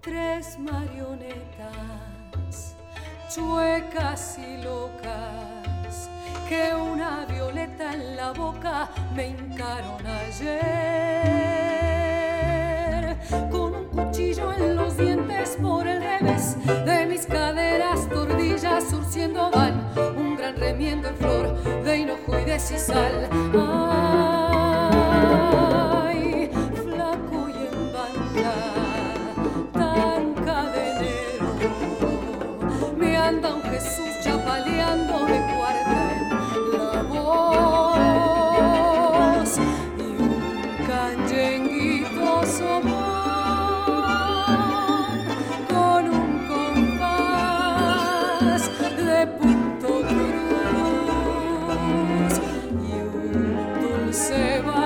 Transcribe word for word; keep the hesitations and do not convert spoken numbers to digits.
Tres marionetas chuecas y locas que una violeta en la boca me hincaron ayer, con un cuchillo en los dientes por el revés de mis caderas tordillas surciendo van un gran remiendo en flor de hinojo y de sisal. Ay, flaco y en banda, tan cadenero, me anda un Jesús chapaleando de cuarta en la voz y un canyenguito somón con un compás de punto cruz y un dulce baile